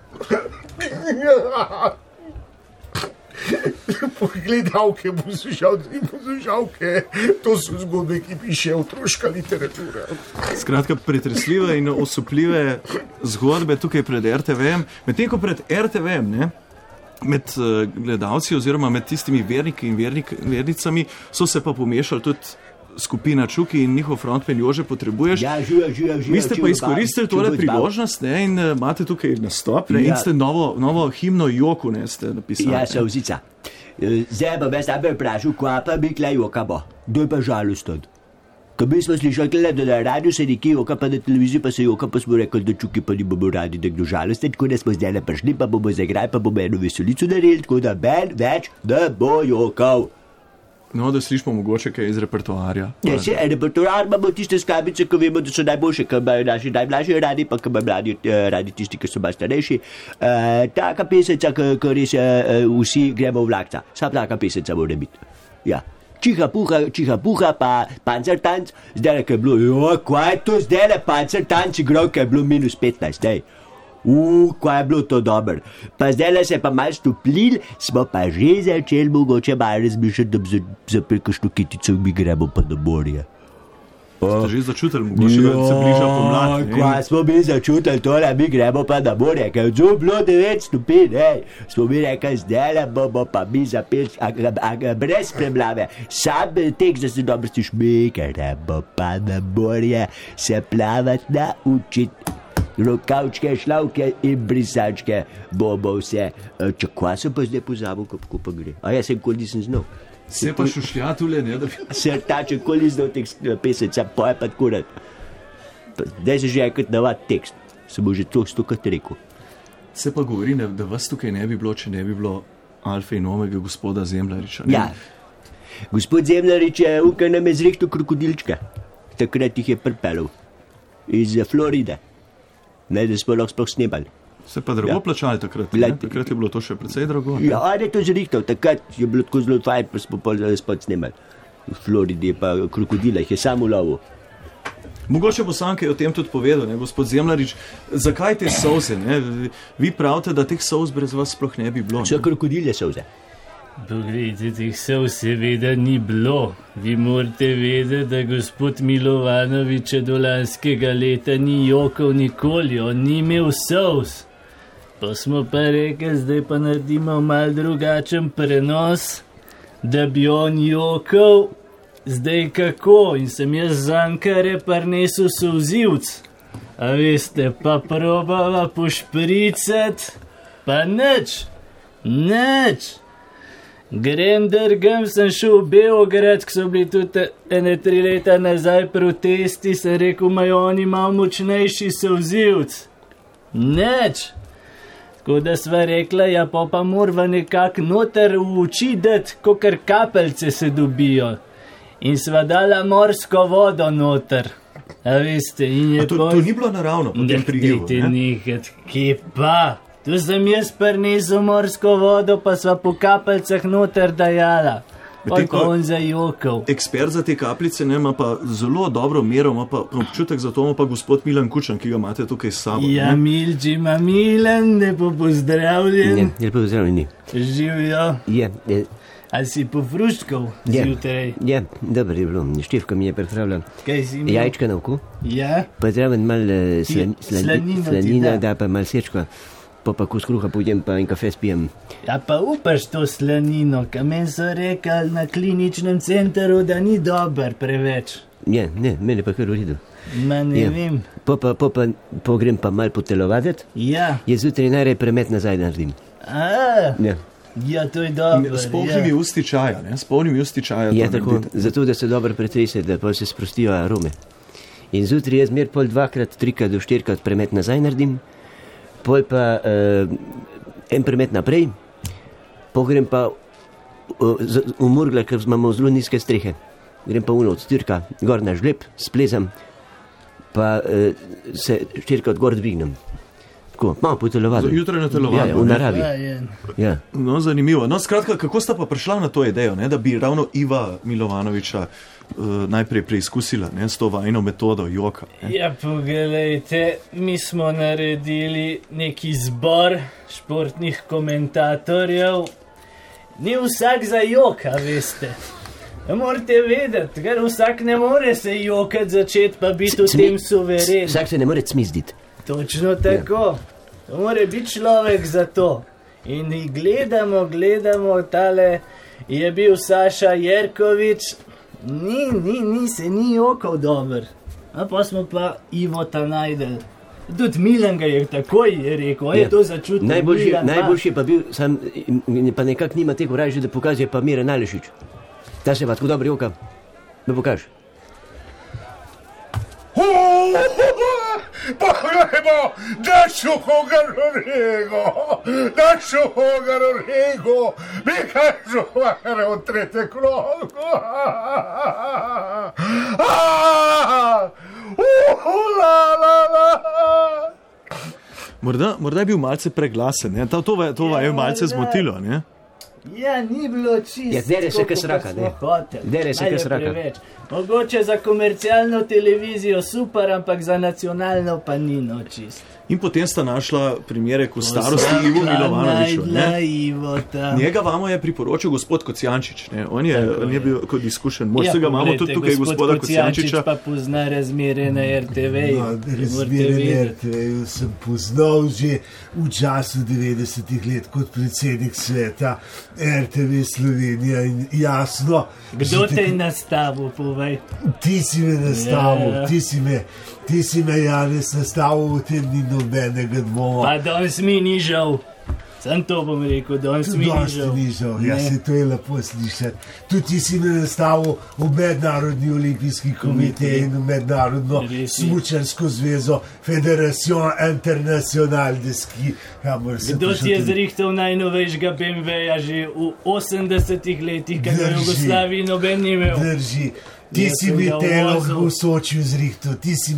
Gledalke, poslušalke, to so zgodbe, ki piše otroška literatura. Skratka, pretresljive in osupljive zgodbe tukaj pred RTV-em. Medtem ko pred RTV-em, ne, med gledalci oziroma med tistimi verniki in vernicami so se pa pomešali tudi skupina Čuki in njihov frontman Jože Potrebuješ. Ja, živa. Vi ste pa izkoristili tole priložnost, ne, in imate tukaj nastop, ne, in ste novo himno Joku, ne, ste napisali. Ja, Solzica. Zdaj pa me sam vprašal, kva pa bi kle joka bo. To je pa žalosten. Ko mi smo slišali, da na radiju se nekje joka, pa na televiziji pa se joka, pa smo rekli, da Čuki pa ni bomo radi, da kdo žalosten, tako da smo zdaj prišli, pa bomo zagrali, pa bomo eno veselico naredili, tako da ben več ne bo jokal. No, da slišimo mogoče kaj iz repertoarja. Ja, se, repertoar imamo tiste skabice, ko vemo, da so najboljše, ko imajo naši najmlažji radi, pa ko imajo radi tisti, ki so malo starejši. Taka peseca, ko res vsi gremo v vlakca. Sam taka peseca mora biti. Ja. Čiha puha, pa pancertanc. Zdaj, ko je bilo, kaj je to zdaj, pancertanc igral, ko je bilo -15, dej. Kaj je bilo to dobro. Pa zdaj se je pa malo stoplil, smo pa že začeli mogoče malo razmišljati, da bi zapel kakšno kitico, mi gremo pa na morje. Ste že začutili, mogoče da se bliža pomlad. Kaj smo mi začutili tole, mi gremo pa na morje, ker je zelo bilo 9 stopinj, smo mi rekli, zdaj bomo pa mi zapeli, brez premlave, sam tek, da se dobro stiš, mi gremo pa na morje, se plavati naučiti. Rokavčke, šlavke in brisačke, bomo vse. Kva sem pa zdaj pozabil, kako pa gre? A jaz sem koli nisem znal. Se pa šušlja tule, ne? Srtače, koli znal teh peseca, poje pa tako rad. Zdaj se že enkrat navad tekst, sem bo že to stokrat rekel. Se pa govori, da vas tukaj ne bi bilo, če ne bi bilo alfa in omega gospoda Zemljariča. Ja, gospod Zemljarič je ukaj nam je zrihtel krokodilčka. takrat jih je pripeljal iz Floride. Ne, da smo lahko sploh snemali. Se pa drago plačali takrat, ne? Takrat je bilo to še precej drago. Ja, on je to zrihtal, takrat je bilo tako zelo fajn, pa smo pa spod snemali. V Floridi pa krokodila jih je samo lovil. Mogoče bo sam kaj o tem tudi povedal, ne, gospod Zemljarič, zakaj te solze, ne? Vi pravite, da teh solz brez vas sploh ne bi bilo. So krokodilje solze. Poglejte, teh solz seveda ni bilo. Vi morate vedeti, da gospod Milovanovič do lanskega leta ni jokal nikoli, on ni imel solz. Pa smo pa rekli, zdaj pa naredimo mal drugačen prenos, da bi on jokal. Zdaj kako? In sem jaz z Ankare prinesel solzivc. A veste, pa probava pošpricat, pa nič. Grem drgam, sem šel v Beograd, ko so bili tudi 3 leta nazaj protesti, sem rekel, imajo oni malo močnejši solzivc. Nič. Tako da sva rekla, ja pa morava nekako noter v oči dati, kakor kapelce se dobijo. In sva dala morsko vodo noter. A veste, in je to ni bilo naravno po tem prigivu, ne? Nekaj, kje pa? Tu sem jaz prinesel morsko vodo, pa sva po kapelcah noter dajala. Pa on zajokal. Ekspert za te kapljice ima pa zelo dobro mero, ima pa občutek za to, ima pa gospod Milan Kučan, ki ga imate tukaj s sabo. Ja, Milči ima Milan, lepo pozdravljen. Lepo pozdravljeni. Živijo. Je. A si pofruštkal zjutraj? Ja, dobro je bilo. Števka mi je pripravila jajčka na oko. Ja. Pa zraven malo slanina, da pa malo sečka. Pa kos kruha pojem, pa in kafe spijem. Ja, pa upaš to slanino, ka meni so rekali na kliničnem centru, da ni dober preveč. Ja, ne, meni pa kar v redu. Ma ne vem. Pa grem pa malo potelovaditi. Ja. Je zjutraj najrej premet nazaj naredim. Ja, to je dobro. S polnimi usti čaja, ne? S polnimi usti čaja. Ja, tako, zato da se dobro pretrese, da pa se sprostijo arome. In zjutraj jaz mer pol 2-krat, 3-krat do 4-krat premet nazaj naredim, pol pa en premet naprej, pogrem pa v Murgla, ker imamo zelo nizke strehe. Grem pa uno od styrka, gor na žleb, splezam, pa se 4-krat gor dvignem. Tako, malo po telovadju. Jutraj na telovadju. Ja, v naravi. Ja. No, zanimivo. No, skratka, kako sta pa prišla na to idejo, ne, da bi ravno Iva Milovanoviča najprej preizkusila, ne, s to vajno metodo joka? Ne? Ja, pogledajte, mi smo naredili neki zbor športnih komentatorjev. Ni vsak za joka, veste. Morate vedeti, ker vsak ne more se jokati začeti, pa biti v tem suveren. Vsak se ne more cmizditi. Točno tako. To mora biti človek za to. In gledamo, tale je bil Saša Jerkovič, ni jokal dober. A pa smo pa Ivota najdel. Tudi Milan ga je takoj rekel, je to začutil. Najboljši pa bil, sam, pa nekak nima tega raje, da pokaže pa Mira Nalešič. Ta se pa tako dobro joka. Da pokaž. Poglejmo, našoga Rorego, mi kažu vare od 3. krogu. Morda je bil malce preglasen, ne? To je malce zmotilo, ne? Ja, ni bilo čisto. Ja, dere se kaj sraka, ne? Dere se kaj sraka. Mogoče za komercialno televizijo super, ampak za nacionalno pa ni no čist. In potem sta našla primere, ko starosti Ivo Milovanoviču. Njega vamo je priporočil gospod Kocijančič, ne? On je bil kot izkušen mož, ja, ga imamo tudi tukaj gospoda Kocijančiča. Gospod Kocijančič pa pozna razmere na RTV-ju. Razmere na RTV-ju sem poznal že v času 90-ih let kot predsednik sveta RTV Slovenija in jasno. Kdo te je nastavil, povej? Ti si me nastavil, ti si me Janez nastavil, v tem ni nobenega dvoma. Pa danes mi ni žal. Sam to bom rekel, danes mi ni žal. Ja, se to je lepo slišati. Tudi ti si me nastavil v Mednarodni olimpijski komitej in v Mednarodno smučarsko zvezo Federacion International de Ski. Kdo ti je zrihtal najnovejšega BMW-ja že v 80-ih letih, kaj v Jugoslaviji noben ni imel? Drži. Ti si mi teloh v Sočiju zrihtu,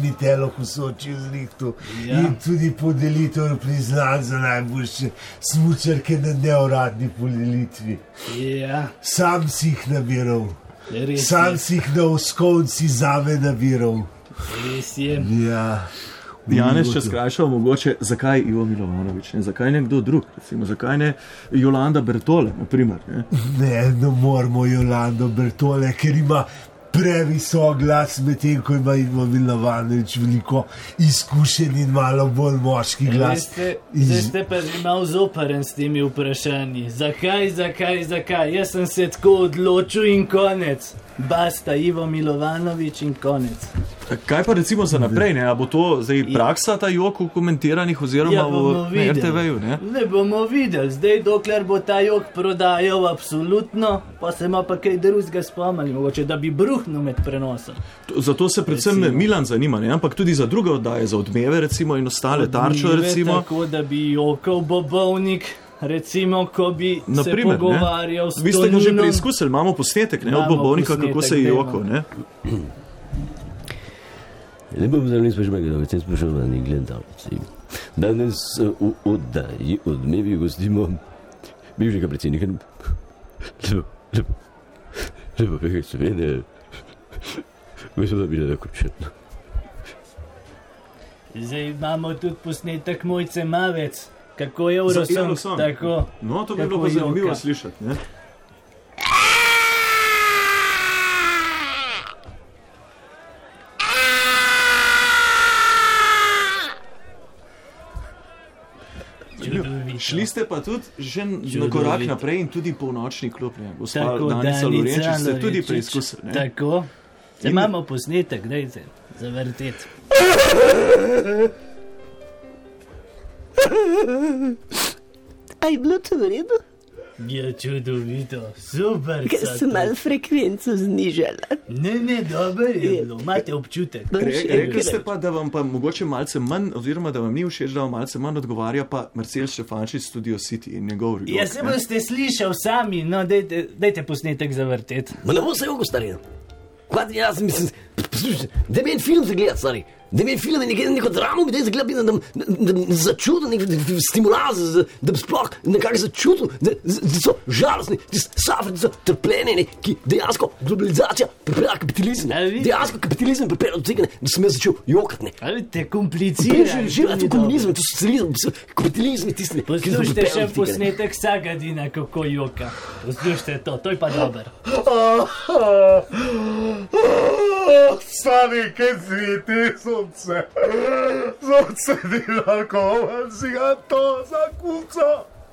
in tudi podelitev priznanj za najboljše smučarke na neuradni podelitvi. Ja. Sam si jih nabiral, sam si jih na oskovci zame nabiral. Res je. Ja. Janez, če skrajšal, mogoče, zakaj Ivo Milovanovič, ne? Zakaj nekdo drug, recimo, zakaj ne Jolanda Bertole, naprimer, ne? Ne moramo Jolando Bertole, ker ima previsok glas, medtem ko ima Ivo Milovanovič veliko izkušenj in malo bolj moški glas. Zdaj ste pa že malo zoperen s temi vprašanji. Zakaj? Jaz sem se tako odločil in konec. Basta, Ivo Milovanovič in konec. Kaj pa recimo za naprej, ne? A bo to zdaj praksa, ta jok v komentiranih oziroma v RTV-ju, ne? Ne bomo videli. Zdaj, dokler bo ta jok prodajal absolutno, pa se ima pa kaj drugega spomnili, mogoče, da bi bruhnil med prenosom. Zato se predvsem Milan zanima, ne? Ampak tudi za druge oddaje, za Odmeve recimo in ostale, Tarčo recimo. Tako, da bi jokal Bobovnik, recimo, ko bi se pogovarjal s Toninom. Vi ste ga že preizkusili, imamo posnetek, ne? Od Bobovnika, kako se je jokal, ne? Lepo pozdravljeni, spoštovani gledalci. Danes v oddaji Odmevi gostimo bivšega predsednika Lepovega Slovenije, gospoda Milana Kučana. Zdaj imamo tudi posnetek Mojce Mavec, kako je Eurosong. Tako. No, to bi bilo pa zanimivo slišati, ne? Šli ste pa tudi že na korak naprej in tudi polnočni klub, ne? Gospa Danica Lorenčič ste tudi preizkusili, ne? Tako. Zdaj imamo posnetek, dajte zavrteti. A je bilo to v redu? Ja, čudovito, super. Ker sem malo frekvenco znižala. Ne, dobro je bilo, imate občutek. Rekli ste pa, da vam pa mogoče malce manj, oziroma da vam ni všeč, da vam malce manj odgovarja pa Marcel Štefančič Studio City in njegov rjok. Ja, se boste slišal sami, no, dajte posnetek zavrteti. Ma ne bo se jogo staril. Kvad, jaz mislim, poslušajte, da mi en film zagledati, stari. Da mi je film neko dramo, da je zagledal, da bi začutil nek stimulans, da bi sploh nekako začutil, da so žalostni, da so trpljenje, ki dejansko globalizacija pripelja kapitalizem. Dejansko kapitalizem pripelja do tega, da sem jaz začel jokati. Ali te kompliciraš? Živeti komunizem, to socializem, kapitalizem je tisti. Poslušajte še posnetek Sagadina, kako joka. Poslušajte to je pa dober. Stari, kaj sveti, sonce delalko, si ga to zakuca.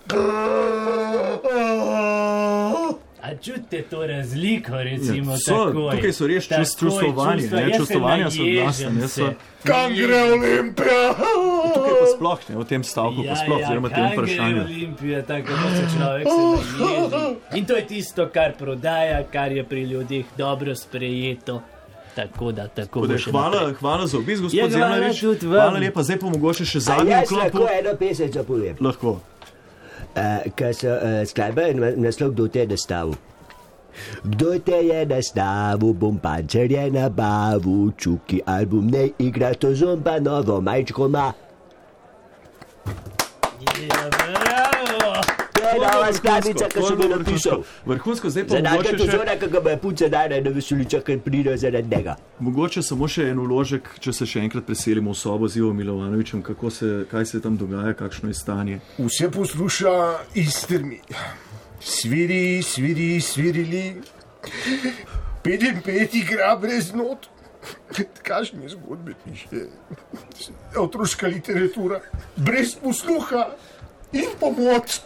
A čutite to razliko, recimo, takoj? Tukaj so res čustvovani, čustvovanja so glasne. Kam gre Olimpija? Tukaj pa sploh ne, v tem stavku pa sploh, oziroma tem vprašanju. Kam gre Olimpija, tako da se človek se naježi. In to je tisto, kar prodaja, kar je pri ljudeh dobro sprejeto. Tako da bo še naprej. Hvala za obisk, gospod Zemljarič. Hvala lepa, zdaj pa mogoče še zadnji vklop. Jaz lahko eno pesem povem. Lahko. Ker so skladba naslov Kdo te je nastavil. Kdo te je nastavil, bom pančerje nabavil, Čuki album ne igra, to zomba novo majčko ima. Nova skladnica, ki sem jo napisal. Vrhunsko, zdaj pa mogoče še... Zadaj to ga me punce dane na veseliča, ker pride zaradi njega. Mogoče samo še en vložek, če se še enkrat preselimo v sobo z Ivo Milovanovičem, kaj se tam dogaja, kakšno je stanje. Vse posluša iz Strmi. Svirili. 5 igra brez not. Kakšne zgodbe piše. Otroška literatura. Brez posluha in pomoč.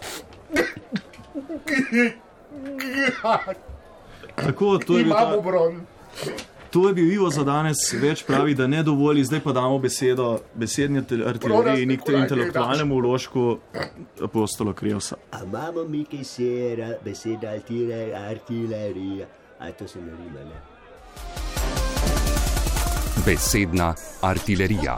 Tako, to je imamo bron. To je bil Ivo za danes, več pravi, da ne dovoli, zdaj pa damo besedni artileriji in intelektualnemu vložku Apostolo Krevsa. A imamo mi kaj sera, beseda artilerija, a to se ne rima, ne? Besedna artilerija.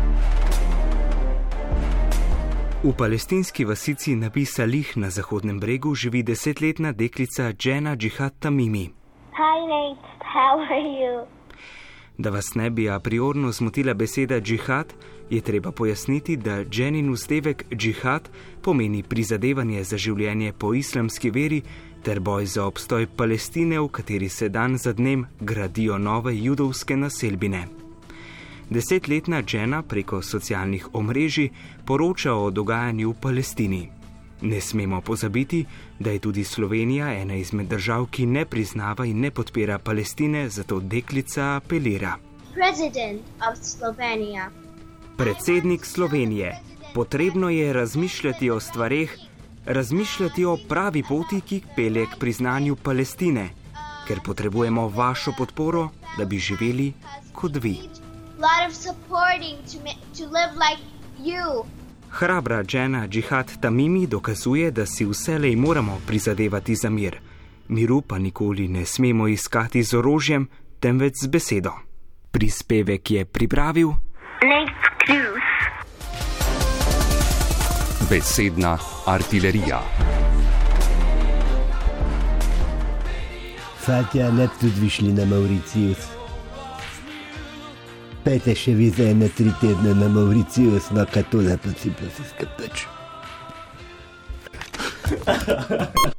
V palestinski vasici Nabi Salih na Zahodnem bregu živi 10-letna deklica Džena Džihad Tamimi. Hi Nate. How are you? Da vas ne bi a priorno zmotila beseda džihad, je treba pojasniti, da Jenin vzdevek džihad pomeni prizadevanje za življenje po islamski veri ter boj za obstoj Palestine, v kateri se dan za dnem gradijo nove judovske naselbine. 10-letna Jenna preko socialnih omrežij poroča o dogajanju v Palestini. Ne smemo pozabiti, da je tudi Slovenija ena izmed držav, ki ne priznava in ne podpira Palestine, zato deklica apelira. Predsednik Slovenije, potrebno je razmišljati o stvareh, razmišljati o pravi poti, ki pelje k priznanju Palestine, ker potrebujemo vašo podporo, da bi živeli kot vi. Hrabra Jenna Džihad Tamimi dokazuje, da si vselej moramo prizadevati za mir. Miru pa nikoli ne smemo iskati z orožjem, temveč z besedo. Prispevek je pripravil Besedna artilerija. Fatja, ne bi tudi šli na Mauricijus. Pejte še vi za 1-3 tedne na Mauricijus, no kaj tole pa si skapeč.